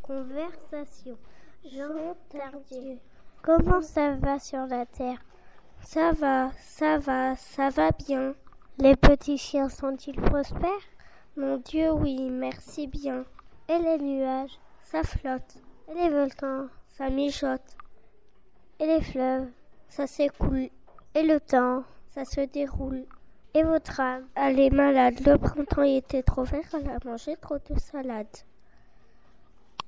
Conversation. Jean Tardieu. Comment ça va sur la terre? Ça va bien. Les petits chiens sont-ils prospères? Mon Dieu, oui, merci bien. Et les nuages, ça flotte. Et les volcans, ça mijote. Et les fleuves, ça s'écoule. Et le temps, ça se déroule. Et votre âme, elle est malade. Le printemps était trop vert, elle a mangé trop de salade.